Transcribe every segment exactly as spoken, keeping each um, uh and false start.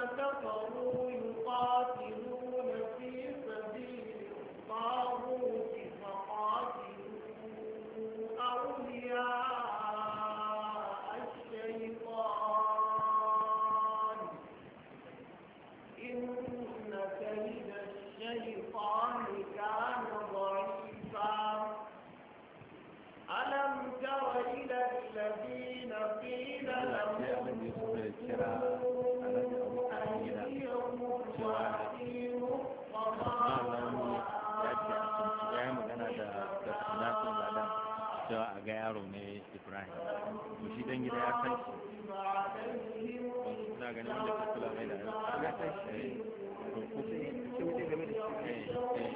كفروا يقاتلون في سبيل الطاغوت فقاتلوا أولياء الشيطان إن كيد الشيطان كان ضعيفا ألم تر إلى الذين قيل لهم أيديهم وأقيموا cewa a ga yaro ne Ibrahim to shi dan gida ya kai shi na ganin wanda ke kula mai da ya kai shi to ko sai ce wuce game da shi eh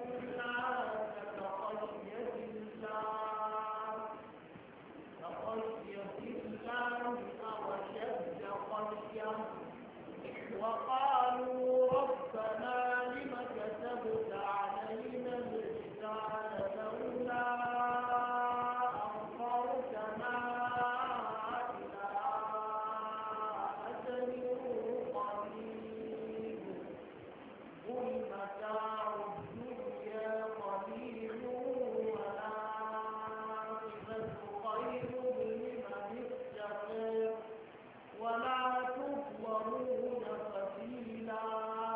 وقالوا ربنا لم كتبت علينا القتال لولا أخرتنا إلى أجل قريب قل متاع الدنيا قليل والآخرة خير لمن اتقى ولا تظلمون فتيلا.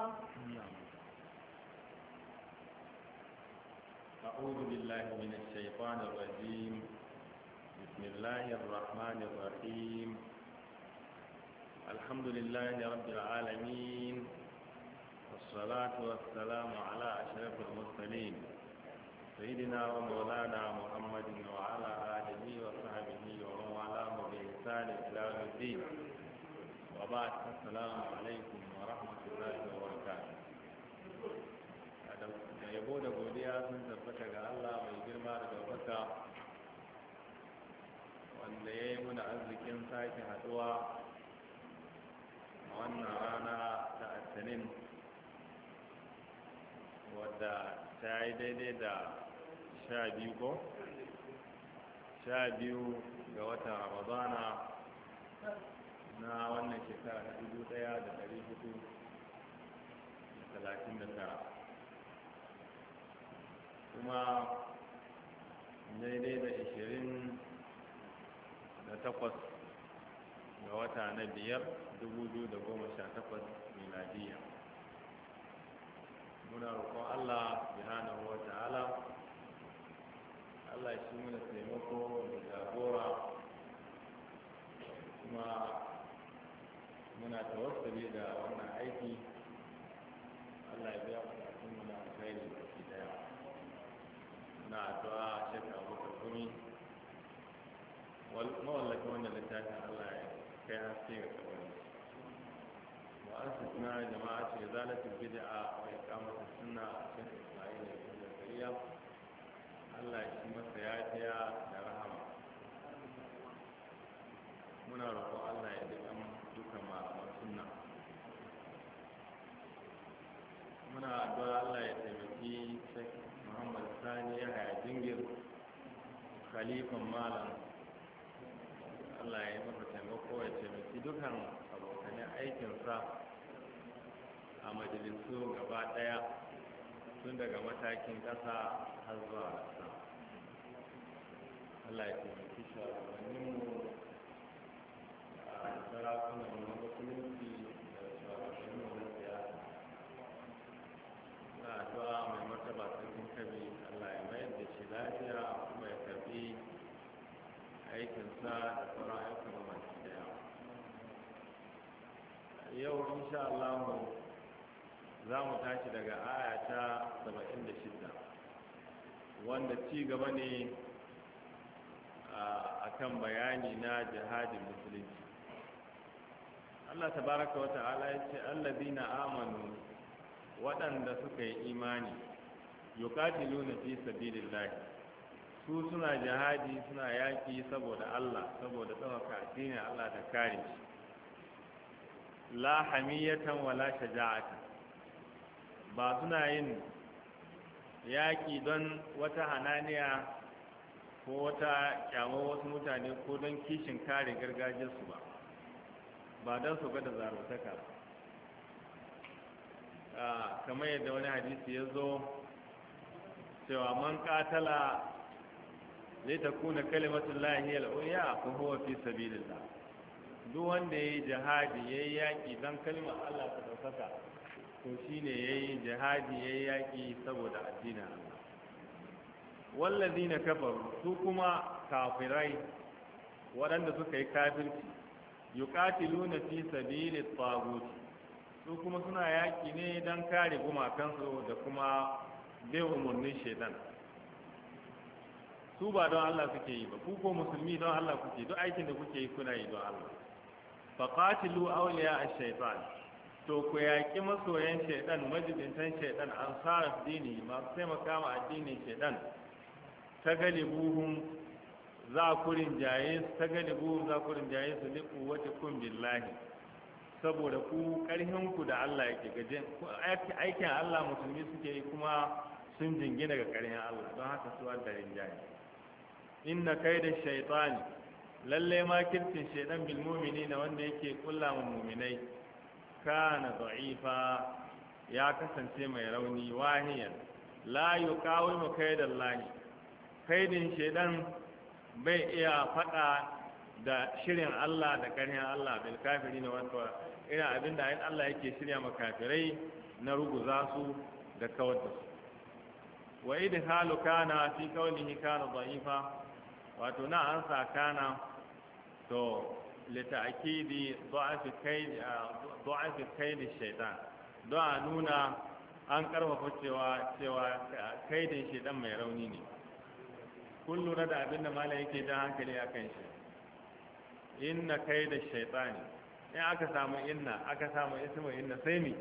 أعوذ بالله من الشيطان الرجيم بسم الله الرحمن الرحيم الحمد لله رب العالمين والصلاة والسلام على أشرف المرسلين سيدنا ومولانا محمد وعلى آله وصحبه ومن والاه بإحسان إلى يوم الدين وبعد السلام عليكم ورحمة الله وبركاته. da yabo da godiya sun tabbata ga Allah mai girma da daukaka wanda ya yi muna arzikin sake haduwa a wannan rana ta Attanin wadda ta yi daidai da sha biyu ko? sha biyu ga watan Ramadana na wannan shekara ta dubu ɗaya da ɗari hudu da talatin da tara kuma daidai da ishirin da takwas ga wata na biyar dubu biyu da goma sha takwas miladiya. Muna roƙon Allah subhanahu wa ta'ala Allah shi muna taimako da jagora kuma muna tawassuli da wannan aiki. Allah ya biya bukatun mu na alkhairi baki daya. Muna addu'a Sheikh Abubakar Gumi mawallakin wannan littafin Allah ya kai haske ga kawai. Mu'assisina jama'a ce zalatul bid'a wa iqamatus sunna Sheikh Ismail ibn Zakariya. Allah ya shi masa yafiya da rahama. Muna roƙon Allah ya duka dukkan malaman sunna. Muna addu'a Allah ya taimaki Sheikh Muhammad Sani ya haya jingir khalifan malam. Allah ya yi masa taimako ya taimaki dukkan abokanen aikinsa a majalisu gaba ɗaya tun daga matakin ƙasa har zuwa ƙasa. Allah ya taimaki shugabanninmu a sarakunan na musulunci da shugabanninmu na siyasa. Na addu'a mai martaba sarkin Kabi Allah ya mayar da shi lafiya kuma ya karbi aikinsa da sauran aikin mamaki daya. Yau insha Allah za mu tashi daga aya ta saba'in da shida wanda ci gaba ne a kan bayani na jihadin musulunci. Allah tabaraka wa ta'ala ya ce allazina amanu waɗanda suka yi imani yuqatiluna fi sabilillah su suna jihadi suna yaƙi saboda Allah saboda tsawaka addinin Allah da kare shi la hamiyatan wala shaja'atan ba suna yin yaƙi don wata hananiya ko wata kyamar wasu mutane ko don kishin kare gargajiyarsu ba ba don su ga da zarutaka kamar yadda wani hadisi ya zo cewa man katala zai ta kuna kalimatun lahiyar uya ko huwa fi sabilillah duk wanda ya yi jihadi ya yi yaƙi don kalmar Allah ta ɗaukaka to shi ne ya yi jihadi ya yi yaƙi saboda addinin Allah wallazi na kafaru su kuma kafirai waɗanda suka yi kafirci yuqatiluna fi sabili tagut su kuma suna yaƙi ne don kare gumakansu da kuma bin umarnin shaitan su ba don Allah suke yi ba ku ko musulmi don Allah kuke duk aikin da kuke yi kuna yi don Allah faqatilu awliya ash-shaytan to ku yaƙi masoyan shaitan majibintan shaitan ansar dini masu taimaka ma addinin shaitan ta galibuhum za ku rinjaye su ta galibuhum za ku rinjaye su liku wata kun billahi saboda ku ƙarhin ku da Allah yake gajen aikin Allah musulmi suke yi kuma sun jingina ga ƙarhin Allah don haka su da rinjaye inna kaida shaytani lalle ma kirkin shaydan bil mu'minina wanda yake kulla mu mu'minai kana da'ifa ya kasance mai rauni wahiyan la yuqawimu kaidallahi kaidin shaydan bai iya fada da shirin Allah da ƙarhin Allah bil kafirin wato irin abinda ayin Allah yake shirya ma kafirai na ruguza su da kawar da su wa idhalu kana fi qawlihi kana da'ifa wato na an sa kana to lita'kidi da'afi kaid da'afi kaid shaytan don a nuna an karfafa cewa cewa kaidin shaytan mai rauni ne kun lura da abin da malam yake jan hankali akan shi inna kaida shaytani in aka samu inna aka samu ismu inna sai mi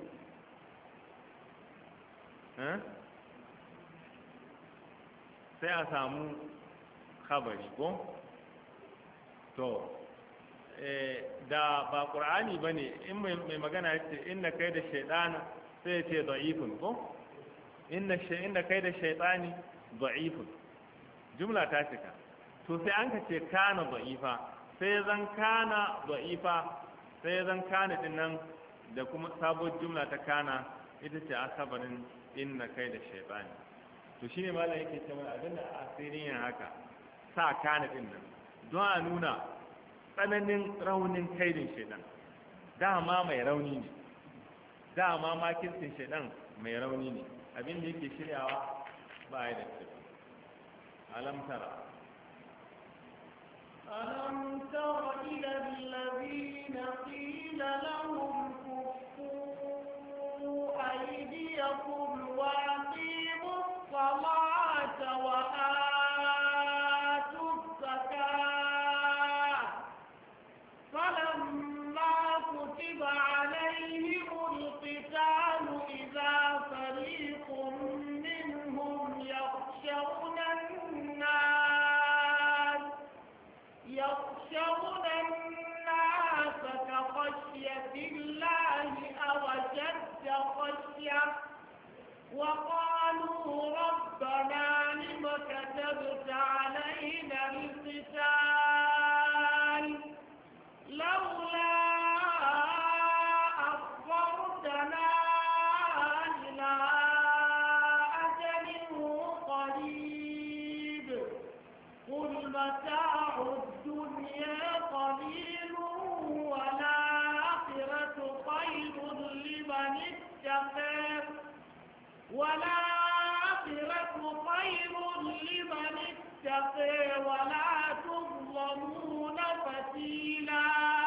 sai a samu khabari ko to da ba qur'ani bane in mai magana yace inna kaida shaytan sai yace da'ifun ko inna shay inna kaida shaytani da'ifun jumla ta cika to sai an ka ce kana da'ifa sai zan kana da'ifa sai zan kana din nan da kuma sabon jumla ta kana ita ce asabarin inna kaida shaytani to shine malam yake cewa abinda asirin haka sa kana din nan don a nuna tsananin raunin kaidin shaidan dama mai rauni ne dama makircin shaidan mai rauni ne abin da yake shiryawa ba ya da tafi alam tara ألم تر إلى الذين قيل لهم كفوا أيديكم وأقيموا الصلاة وآتوا الزكاة فلما كتب عليهم القتال إذا فريق منهم يخشون الناس يخشون الناس كخشية الله أو أشد خشية وقالوا ربنا لم كتبت علينا القتال لولا أخرتنا إلى أجل قريب قل متاع الدنيا قليل والآخرة خير لمن اتقى والآخرة خير لمن اتقى ولا تظلمون فتيلا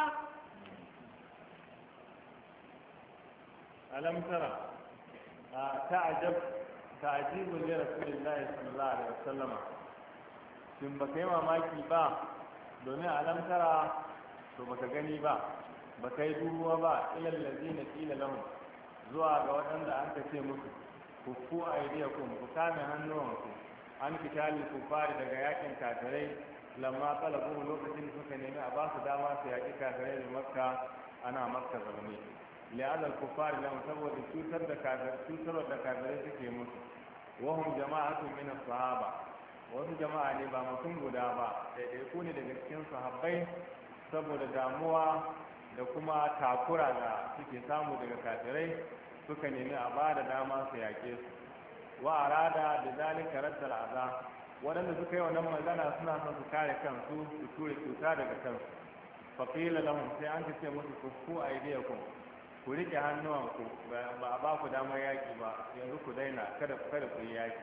ألم ترى تعجب تعجيب لرسول الله صلى الله عليه وسلم shin ba ka yi mamaki ba domin alam tara to baka gani ba baka yi duruwa ba ilal ladina qila lahum zuwa ga waɗanda an ka ce musu ku ku aidiyakum ku kame hannuwanku an kitali ku fari daga yakin kafirai lamma talabu lokacin da suka nemi a ba su dama su yaki kafirai da makka ana makka zaune li'adal kufari lahum saboda cutar da kafirai cutar da kafirai suke musu wahum jama'atun min as-sahaba wasu jama'a ne ba mutum guda ba ɗaiɗaiku ne daga cikin sahabbai saboda damuwa da kuma takura da suke samu daga kafirai suka nemi a ba da dama su yaƙe su wa arada da zalika raddal aza waɗanda suka yi wannan magana suna son su kare kansu su ture cuta daga kansu fa qila lahum sai an ce musu kuffu aydiyakum ku rike hannuwanku ba a ba ku damar yaƙi ba yanzu ku daina kada kada ku yi yaƙi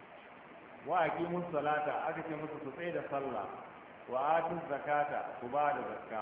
wa aqimus salata aka ce musu su tsaye da sallah wa atuz zakata ku ba da zakka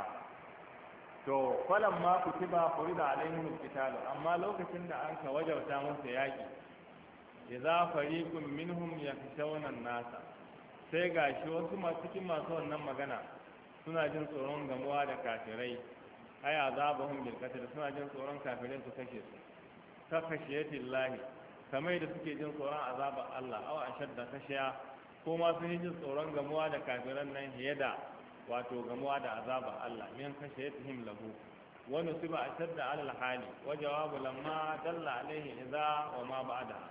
to falan ma kutiba furida alaihim alqital amma lokacin da an ka wajauta musu yaƙi idza fariqun minhum yakhshawna an-nasa sai gashi wasu masu cikin masu wannan magana suna jin tsoron gamuwa da kafirai ay azabahum bil qatl suna jin tsoron kafirai su kashe su ka khashiyatillahi kamar da suke jin tsoron azabar Allah aw ashadda khashiya ko ma sun yi jin tsoron gamuwa da kafiran nan hiyada wato gamuwa da azabar Allah min khashiyatihim lahu wa nusiba ashadda ala al-hali wa jawabu lamma dalla alaihi idza wa ma ba'da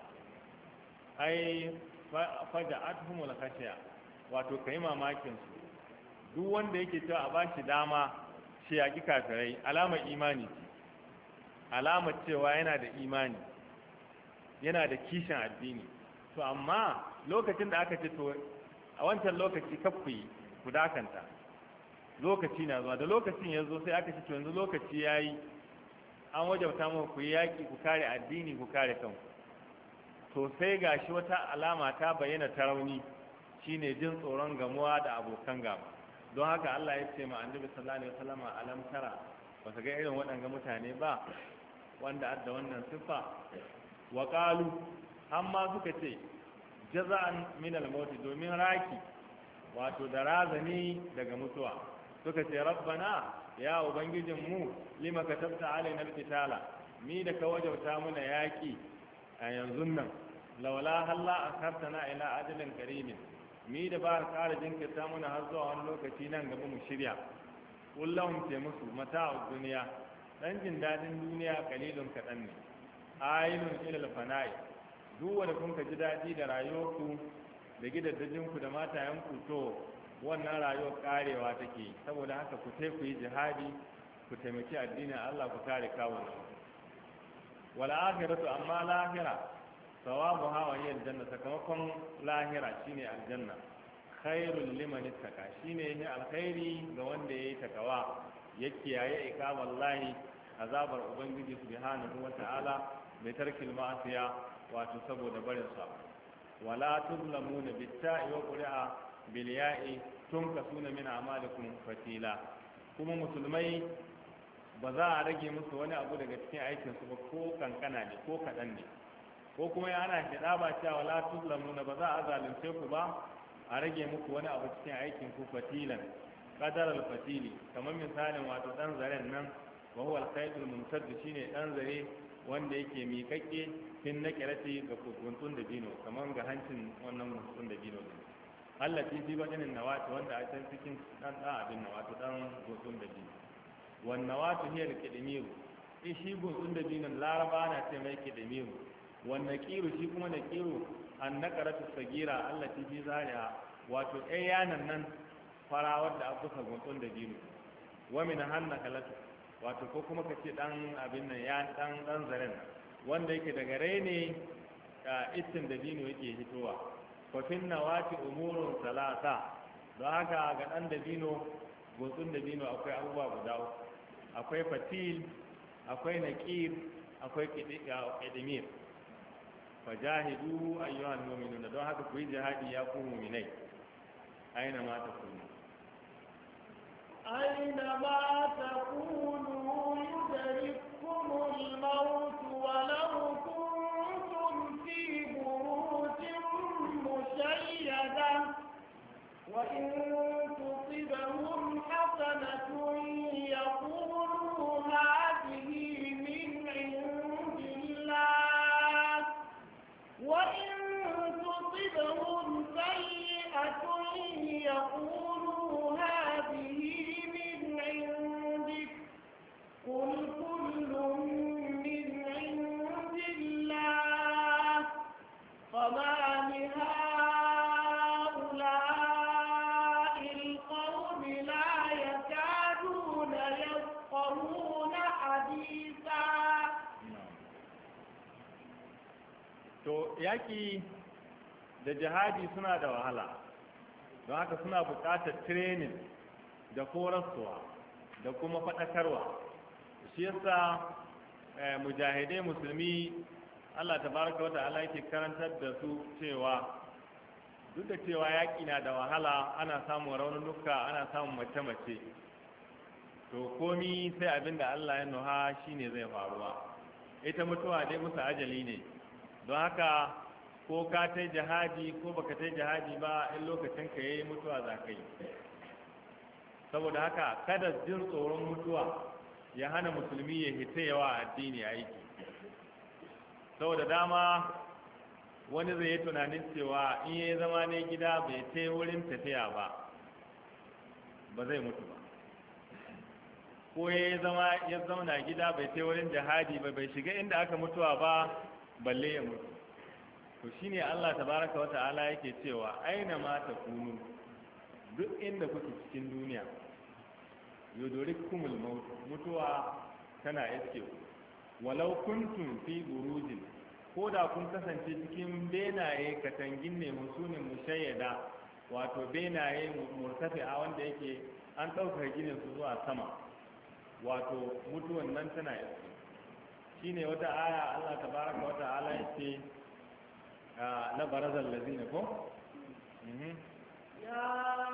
ai faja'atuhum al-khashiya wato kai mamakin su duk wanda yake cewa a bashi dama shi yaki kafirai alamar imani ce alamar cewa yana da imani yana da kishin addini to amma lokacin da aka ce to a wancan lokaci kafu yi ku dakanta lokaci na zuwa da lokacin ya zo sai aka ce to yanzu lokaci ya yi an wajabta muku ku yi yaƙi ku kare addini ku kare kanku to sai gashi wata alama ta bayyana ta rauni shine jin tsoron gamuwa da abokan gaba don haka Allah ya ce ma annabi sallallahu alaihi wasallam alam tara ba ka ga irin waɗanga mutane ba wanda adda wannan sifa wa qalu amma suka ce jaza'an min al-maut domin raki wato da razani daga mutuwa suka ce rabbana ya ubangijin mu lima katabta alaina al-qitala mi da ka wajauta muna yaki a yanzu nan laula halla akartana ila ajalin qaribin mi da ba ƙara jinkirta muna har zuwa wani lokaci nan gaba mu shirya kullum ce musu mata'ud duniya dan jin dadin duniya kalilun kaɗan ne ayinun ilal fana'i duk wanda kun ka ji daɗi da rayuwarku da gidaddajinku da matayenku to wannan rayuwar karewa take saboda haka ku tai ku yi jihadi ku taimaki addinin Allah ku kare kawunan wal akhiratu amma lahira sawabu hawa hiya aljanna sakamakon lahira shine aljanna khairul liman ittaka shine ne alkhairi ga wanda yayi takawa yake yayi ikamallahi azabar ubangiji subhanahu wata'ala mai tarkil ma'asiya wato saboda barin sa wala tuzlamuna bitta'i wa qur'a bil ya'i tunkasuna min a'malikum fatila kuma musulmai ba za a rage musu wani abu daga cikin aikin su ba ko kankana ne ko kadan ne ko kuma ya ana kida ba cewa wala tuzlamuna ba za a zalunce ku ba a rage muku wani abu cikin aikin ku fatilan qadar al fatili kamar misalin wato dan zaren nan wa huwa al qaidul mumtad shine dan zare wanda yake miƙaƙƙe fin na kirati ga kuntun da dino kamar ga hancin wannan kuntun da dino Allah fi fi baɗinin nawati wanda a can cikin ɗan ɗan abin nawati ɗan kuntun da dino wan nawati hiyar kidimiru in shi kuntun da dinon laraba na ce mai kidimiru wan naqiru shi kuma naqiru an naqaratu sagira Allah fi fi zariha wato ɗaya yanan nan fara wadda aka kusa kuntun da dino wa min hanna kalatu wato ko kuma ka ce dan abin nan ya dan dan zaren wanda yake daga rene itin da dino yake hitowa fa fin nawati umurun salasa don haka ga dan da dino gotsun da dino akwai abubuwa guda uku akwai fatil akwai naqir akwai qidimir fajahidu ayyuhal mu'minun don haka ku yi jihadi ya ku mu'minai aina ma takunu أينما تكونوا يدرككم الموت ولو كنتم في بروج مشيدة وإن تصبهم حسنة يقولوا هذه من عند الله وإن تصبهم سيئة يقولوا هذه قل كل to yaƙi da jihadi suna da wahala, don haka suna buƙatar training da horaswa da kuma faɗakarwa. Shi yasa mujahidai musulmi Allah tabaraka wa ta'ala yake karantar da su cewa duk da cewa yaƙi na da wahala, ana samun raunuka, ana samun mace-mace, to komi sai abinda Allah ya nuha shine zai faruwa. Ita mutuwa dai musu ajali ne, don haka ko ka ta jihadi ko baka ta jihadi ba, in lokacin ka yayi mutuwa za ka yi. Saboda haka kada jin tsoron mutuwa ya hana musulmi ya hita yawa addini aiki. Saboda dama wani zai yi tunanin cewa in ya zama ne gida bai ta wurin tafiya ba, ba zai mutu ba, ko ya zama ya zauna gida bai ta wurin jihadi ba, bai shiga inda aka mutuwa ba, balle ya mutu. To shine Allah tabaraka wa ta'ala yake cewa aina ma takunu, duk inda kuke cikin duniya, yudrikumul maut, mutuwa tana iske ku, walau kuntum fi burujin, ko da kun kasance cikin benaye katangin ne musunin mushayyada, wato benaye murtafi'a wanda yake an ɗaukar ginin su zuwa sama, wato mutuwan nan tana iske. Shine wata aya Allah tabaraka wa ta'ala yake na barazal lazina ko ya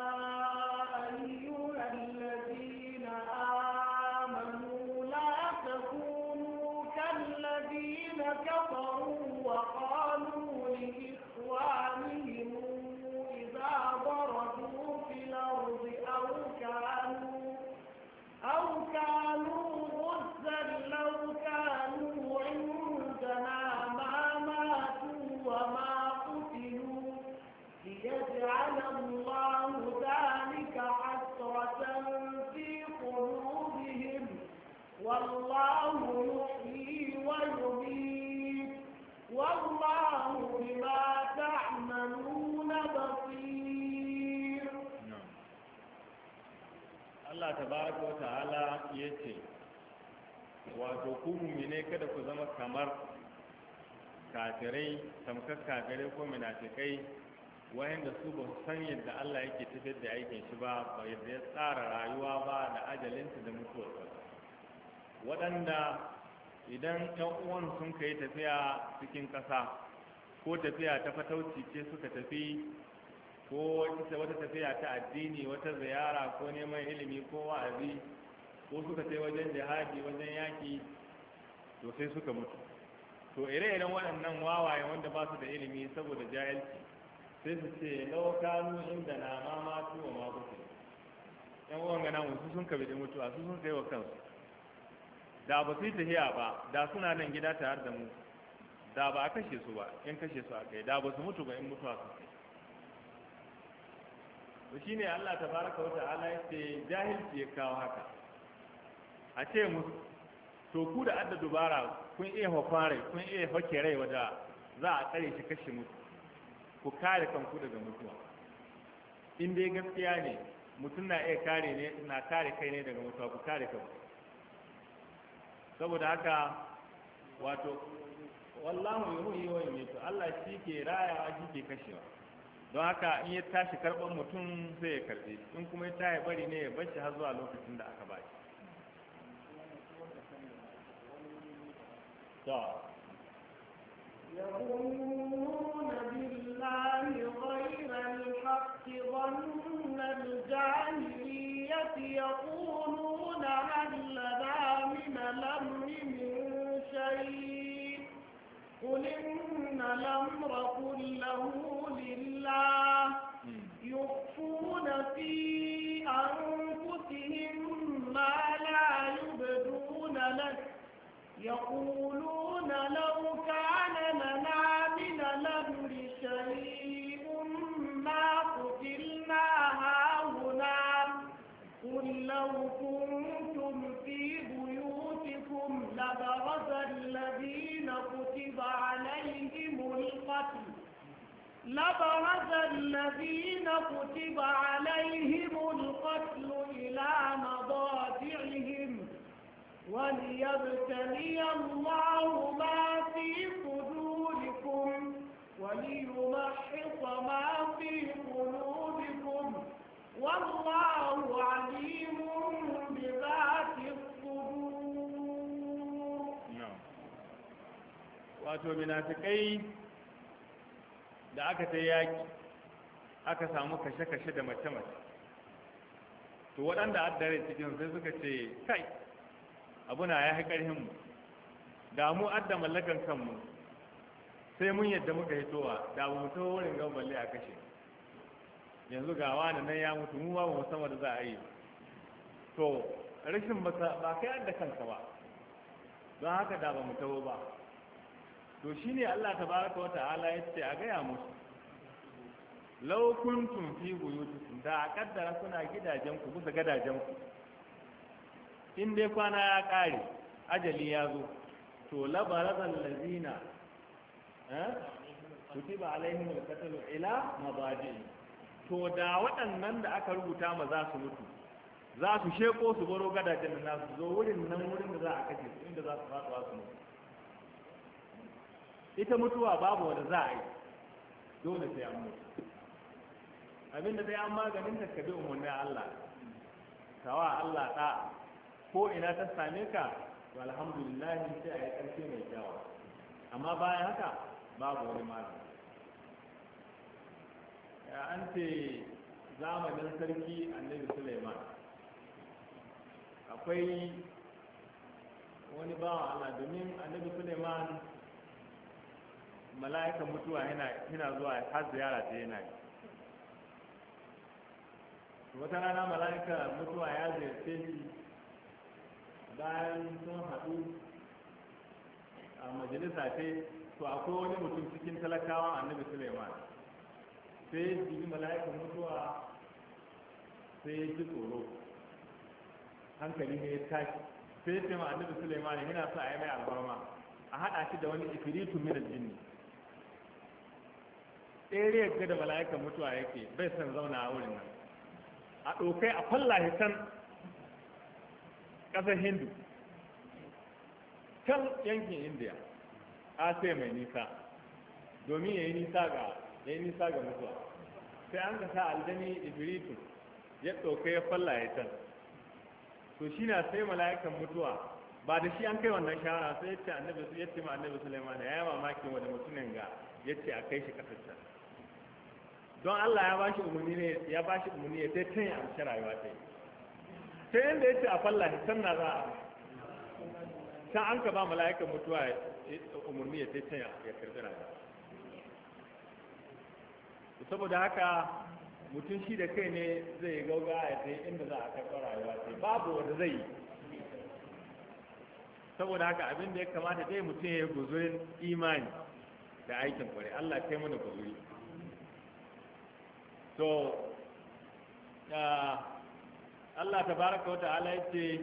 ayyuhal ladina amanu la takunu kal ladina kafaru wa qalu li ikhwanihim idha daradu fil ardi aw kanu aw kanu ghuzzan law kanu indana وما قتلوا ليجعل الله ذلك حسرة في قلوبهم والله يحيي ويميت والله بما تعملون بصير. الله تبارك وتعالى يتي وتقوم من كده كزما كمر kafirai, tamkar kafirai ko munafikai wayanda su ba su san yadda Allah yake tafiyar da aikin shi ba, ba yadda ya tsara rayuwa ba da ajalinta da mutuwarsa. Waɗanda idan ɗan uwan sun kai tafiya cikin ƙasa, ko tafiya ta fatauci ce suka tafi, ko wata tafiya ta addini, wata ziyara ko neman ilimi ko wa'azi, ko suka kai wajen jihadi, wajen yaƙi, to sai suka mutu. To ire-iren waɗannan wawaye wanda ba su da ilimi saboda jahilci sai su ce laukanu inda na mama tuwa ma kuke yan uwan gana musu sun kabi da mutuwa su sun kai wa kansu, da ba su yi tafiya ba, da suna nan gida tare da mu, da ba a kashe su ba in kashe su a kai, da ba su mutu ba in mutuwa su kai. To shine Allah tabaraka wa ta'ala ya ce jahilci ya kawo haka. A ce musu to ku da adda dubara kun iya hafare, kun iya hake rai wadda za a tsare shi kashe mutu, ku kare kanku daga mutuwa. In dai gaskiya ne mutum na iya kare ne, na kare kai ne daga mutuwa, ku kare kanku. Saboda haka wato wallahu yuhyi wa yumiitu, Allah shi ke rayawa shi ke kashewa. Don haka in ya tashi karɓar mutum sai ya karɓe, in kuma ya tashi bari ne ya bar shi har zuwa lokacin da aka ba shi. يظنون بالله غير الحق ظن الجاهلية يقولون هل لنا من الأمر من شيء قل إن الأمر كله لله يخفون في أنفسهم ما لا يبدون لك يقولون لو كان لنا من الأمر شيء ما قتلنا هاهنا قل لو كنتم في بيوتكم لبرز الذين كتب عليهم القتل لبرز الذين كتب عليهم القتل إلى مضاجعهم وليبتلي الله ما في صدوركم wato munafikai da aka ta yaki aka samu kashe-kashe da mace-mace to waɗanda addare cikin sai suka ce kai abuna ya haƙar ƙarhinmu da mu adda mallakan kanmu sai mun yadda muka hitowa da mu mutu wurin gan balle a kashe yanzu ga wani nan ya mutu mu ba mu sama da za a yi to rashin ba kai adda kanka ba don haka da ba mu taho ba to shine Allah tabaraka wa ta'ala yace a gaya musu law kuntum fi buyutikum da a kaddara kuna gidajen ku bisa gadajen ku in dai kwana ya kare ajali ya zo to la barazal ladina eh kutiba alaihim alqatl ila mabadi to da waɗannan da aka rubuta ma za su mutu za su sheko su baro gadajen nan su zo wurin nan wurin da za a kace su inda za su faɗuwa su mutu ita mutuwa babu wanda za a yi dole sai an mutu abinda dai an maganin ta kabi umarnin Allah kawa Allah ta ko ina ta same ka to alhamdulillah sai a yi ƙarfi mai kyawa amma bayan haka babu wani magani an ce zamanin sarki annabi Suleiman akwai wani bawan Allah domin annabi Suleiman mala'ikan mutuwa yana zuwa har ziyara ta yana yi wata rana mala'ika mutuwa ya ziyarce shi bayan sun haɗu a majalisa ce to akwai wani mutum cikin talakawan annabi Suleiman sai ya ji mala'ikan mutuwa sai ya ji tsoro hankali ne ya tashi sai ya ce ma annabi Suleiman yana sa a yi mai alfarma a haɗa shi da wani ifiritu min aljinni ɗaya ga da mala'ikan mutuwa yake bai san zauna a wurin nan a ɗaukai a fallahi can ƙasar hindu can yankin indiya asiya mai nisa domin ya yi nisa ga ya yi nisa ga mutuwa sai an ka sa aljani ifiritu ya ɗaukai ya fallahi can to shi na sai mala'ikan mutuwa ba da shi an kai wannan shawara sai ya ce annabi ya ce ma annabi Sulaiman ya yi mamakin wani mutumin ga ya ce a kai shi ƙasar can don Allah ya bashi umarni ne ya bashi umarni ya sai can ya amshi rayuwa ta yi sai inda ya ce a fallahi can na za a can an ka ba mala'ikan mutuwa umarni ya sai can ya karbi rayuwa saboda haka mutum shi da kai ne zai gauga ya sai inda za a karɓi rayuwa ta babu wanda zai yi saboda haka abin da ya kamata dai mutum ya yi guzurin imani da aikin kwarai Allah kai mana guzuri to Allah tabaraka wa ta'ala yace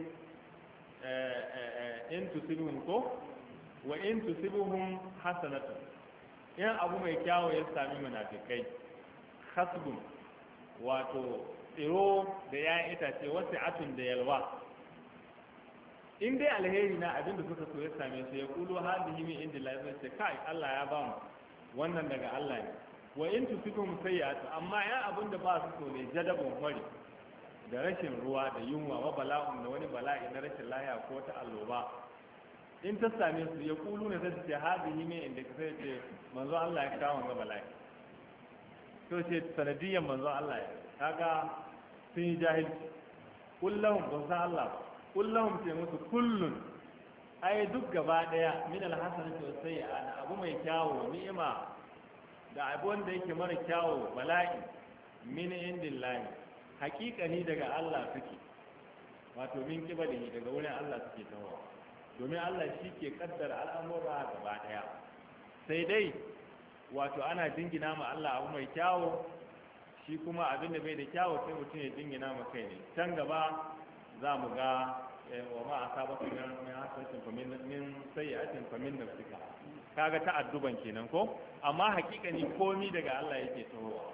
in tusibuhum ko wa in tusibuhum hasanatu in abu mai kyawo ya sami munafikai hasbun wato tsiro da yayin itace wasu atun da yalwa in dai alheri na abinda suka so ya same su ya kulu hadihi min indillahi sai ce kai Allah ya ba mu wannan daga Allah ne wa in tusikum sayyi'atu amma ya abinda ba su so ne jadabun fari da rashin ruwa da yunwa wa bala'un da wani bala'i na rashin lahiya ko ta alloba in ta same su ya kulu ne sai su ce hadihi min inda ka sai ce manzo Allah ya kawo ga bala'i to ce sanadiyan manzo Allah ya kaga sun yi jahilci kullahum ba sa Allah kullahum ce musu kullun ai duk gaba daya min alhasanati was sayyi'a abu mai kyawo ni'ima da abu wanda yake mara kyawo bala'i min indillahi haqiqani daga Allah suke wato min kibalihi daga wurin Allah suke tawo domin Allah shi ke kaddara al'amura gaba daya sai dai wato ana dingina ma Allah abu mai kyawo shi kuma abin da bai da kyawo sai mutum ya dingina ma kai ne can gaba za mu ga wa ma asaba min min hasatin fa min min sayyi'atin fa min nafsika kaga ta'adduban kenan ko amma hakikani komi daga Allah yake tahowa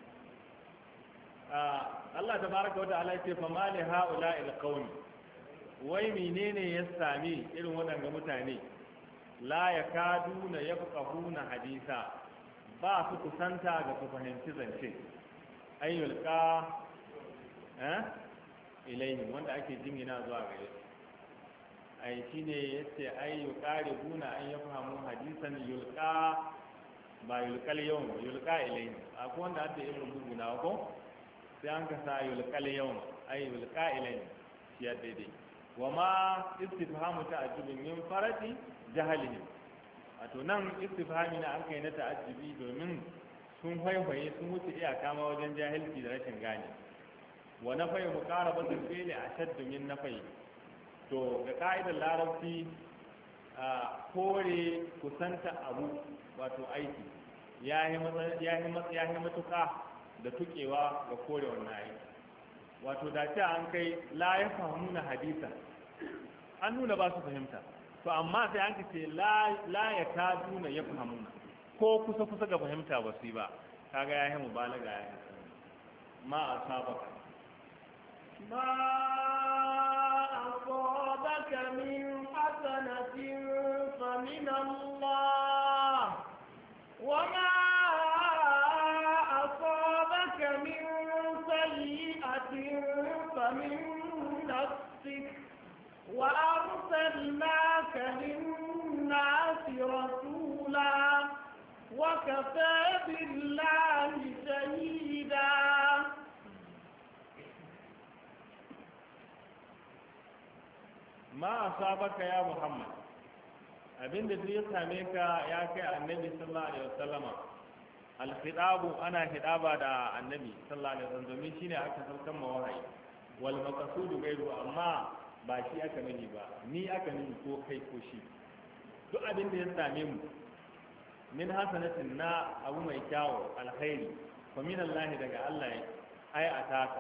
Allah tabaraka wa ta'ala yake fa mali haula'il qaumi wai menene ya sami irin waɗanda mutane la yakaduna yafqahuna hadisa ba su kusanta ga su fahimci zance ayyulqa eh ilaihim wanda ake jingina zuwa gare su ai shine yace ayyu alqaribuna an yafhamu hadisan yulqa ba yulqal yawm yulqa ilayhi akwai wanda ake irin buguna ko sai an ka sa yulqal yawm ay yulqa ilayhi shi ya daidai wa ma istifhamu ta'ajjubin min farati jahalihim wato nan istifhami na aka yi na ta'ajjubi domin sun haihuye sun wuce iyaka ma wajen jahilci da rashin gane wa na fayi muqarabatul fi'li ashaddu min nafayi to ga ka'idar larabci a kore kusanta abu wato aiki ya yi matuƙa da tukewa ga kore wannan aiki wato da ce an kai la ya fahimuna hadisa an nuna ba su fahimta to amma sai an ce la ya ta duna ya fahimuna ko kusa kusa ga fahimta ba su yi ba kaga ya yi mubalaga ya yi ma a sabaka ما أصابك من حسنة فمن الله وما أصابك من سيئة فمن نفسك وأرسلناك للناس رسولا وكفى بالله شهيدا ma asabaka ya Muhammad abinda duk ya same ka ya kai annabi sallallahu alaihi wasallama al-khitabu ana hidaba da annabi sallallahu alaihi wasallam domin shine aka saukan ma wahayi wal maqsudu gairu amma ba shi aka nuni ba ni aka nuni ko kai ko shi duk abinda ya same mu min hasanatin na abu mai kyawu alkhairi fa min Allah daga Allah ai ataka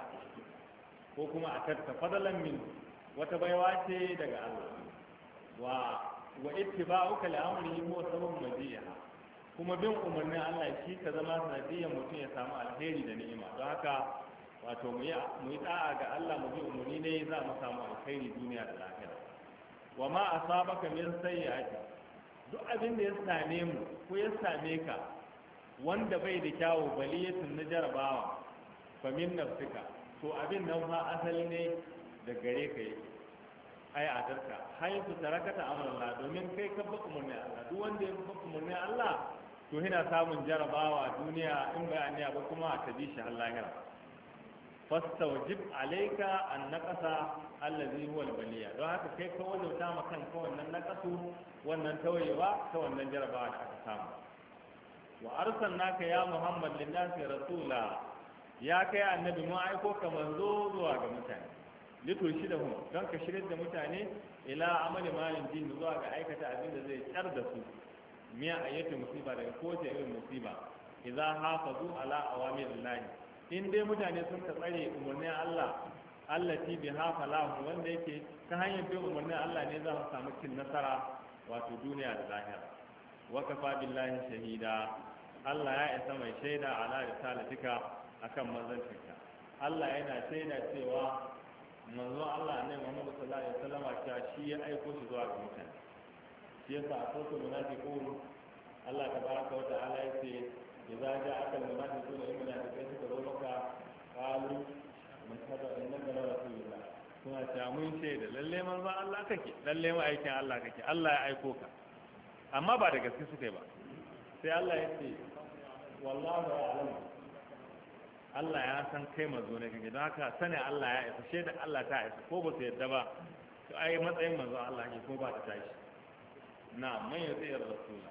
ko kuma atatka fadalan min wata baiwa ce daga Allah wa wa ittiba'uka li amrihi huwa sababun majiha kuma bin umarnin Allah shi ka zama sanadiyyar mutum ya samu alheri da ni'ima don haka wato mu yi mu yi da'a ga Allah mu bi umarni ne za mu samu alheri duniya da lafiya wa ma asabaka min sayyi'ati duk abin da ya same mu ko ya same ka wanda bai da kyawu baliyatun na jarabawa fa min nafsika to abin nan fa asali ne da gare ka yi ai a tarka haifu tarakata amrullah domin kai ka ba umarnin Allah duk wanda ya ba umarnin Allah to yana samun jarabawa duniya in bayani ba kuma ta bi shi har lahira fastawjib alayka an naqasa allazi huwa albaliya don haka kai ka wajauta ma kanka wannan naqasu wannan tawayewa ta wannan jarabawa da aka samu wa arsalnaka ya muhammad linnasi rasula ya kai annabi mu aiko ka manzo zuwa ga mutane liturshi da hun don ka shirya da mutane ila amali malin jin zuwa ga aikata abin da zai tsar da su miya ayyatu musiba daga kowace irin musiba idan hafazu ala awamirillahi in dai mutane sun ka tsare umarnin Allah allati bi hafalahu wanda yake ta hanyar bin umarnin Allah ne za su samu cin nasara wato duniya da lahira wa kafa billahi shahida Allah ya isa mai shaida ala risalatika akan manzancinka Allah yana shaida cewa manzo Allah ne Muhammad sallallahu alaihi wasallam cewa shi ya aiko shi zuwa ga mutane shi yasa a sautul munafiqun Allah tabaraka wa ta'ala yace idza ja'aka al-munafiqun imma da suka zo maka qalu mashhadu annaka la rasulullah suna cewa mun shaida lalle manzo Allah kake lalle ma aikin Allah kake Allah ya aiko ka amma ba da gaske suka yi ba sai Allah ya ce wallahu ya'lamu Allah ya san kai manzo ne kake don haka sani Allah ya isa shaida Allah ta isa ko ba su yadda ba to ai matsayin manzo Allah ne ko ba ta tashi na man yuti ar-rasul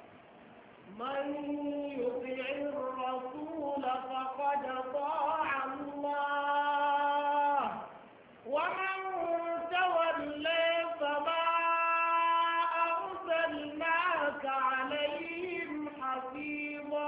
man yuti ar-rasul faqad ta'a Allah wa man tawalla fama arsalnaka alayhim hafiza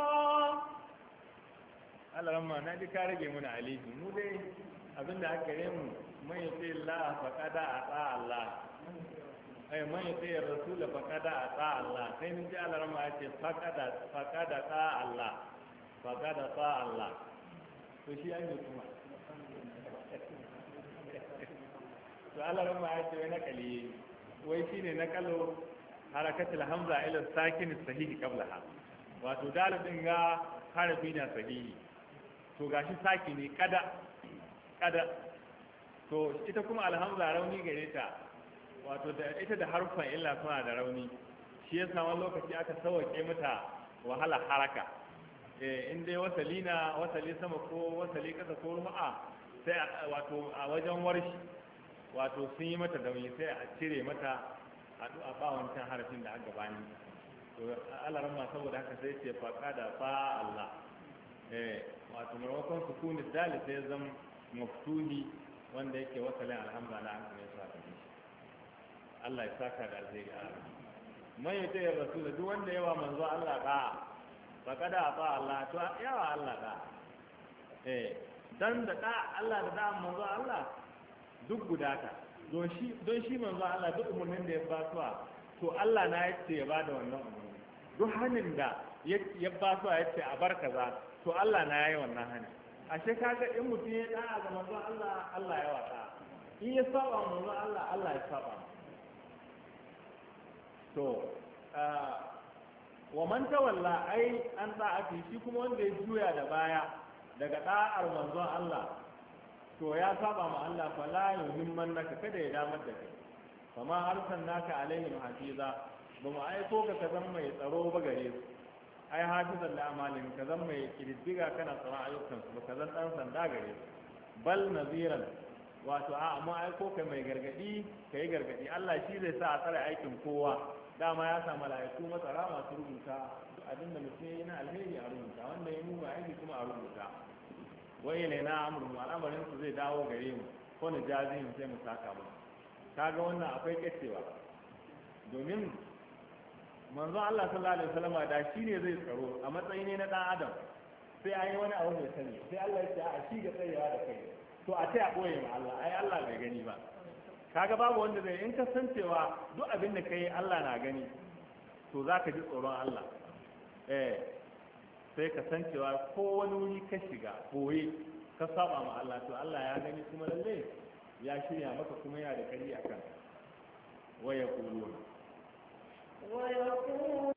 Allah ma na ji ka rage muna alihi mu dai abinda aka yi mu man yuti Allah faqada ata Allah ai man yuti rasul faqada ata Allah sai mun ji Allah ma yace faqada faqada ta Allah faqada ta Allah to shi an yi kuma to Allah ma yace wai nakali wai shine nakalo harakatul hamza ila sakin sahihi qablaha wato dalibin ga harafi na sahihi to gashi saki ne kada kada to ita kuma alhamza rauni gare ta wato da ita da harfan illa suna da rauni shi yasa wani lokaci aka sauke mata wahala haraka eh in dai wasali na wasali sama ko wasali kasa ko ruma'a sai wato a wajen warshi wato sun yi mata dauyi sai a cire mata a ba wancan harafin da aka gabani to alaran ma saboda haka sai ce faqa da fa Allah eh wato maimakon sukuni dal sai zama maftuhi wanda yake wasalin alhamdulillah an kuma sa ta Allah ya saka da alheri man yace ya rasul duk wanda yawa manzo Allah ka faqa da fa Allah to yawa Allah ka eh dan da da Allah da da manzo Allah duk gudata don shi don shi manzo Allah duk umurnin da ya ba su to Allah na yace ya bada wannan umurni duk hanin da ya ba su yace a bar kaza to Allah na yayi wannan hanin ashe kaga in mutum ya da'a ga manzo Allah Allah ya wata in ya saba manzo Allah Allah ya saba to wa man tawalla ai an da'ati shi kuma wanda ya juya da baya daga da'ar manzo Allah to ya saba ma Allah fa la yuhimman naka kada ya damar da kai fama arsalnaka alaihim hafiza ba mu aiko ka ka zama mai tsaro ba gare su ai hafizan da amalin ka zama mai kididdiga kana tsaron ayyukan su ka zan dan sanda gare su bal naziran wato a amma aiko ka mai gargadi kai gargadi Allah shi zai sa a tsare aikin kowa dama ya sa mala'iku matsara masu rubuta abin da mutum ya yi na alheri a rubuta wanda ya nuna aiki kuma a rubuta wai ne na amurmu al'amarin su zai dawo gare mu ko na jazin sai mu saka mu kaga wannan akwai kacewa domin manzo Allah sallallahu alaihi wasallam da shi ne zai tsaro a matsayin ne na dan adam sai an yi wani abu mai sani sai Allah ya ce a shi ga tsayawa da kai to a sai a boye ma Allah ai Allah bai gani ba kaga babu wanda zai in ka san cewa duk abin da kai Allah na gani to zaka ji tsoron Allah eh sai ka san cewa ko wani wuri ka shiga boye ka saba ma Allah to Allah ya gani kuma lalle ya shirya maka kuma ya da kari akan waya kuluna ويقول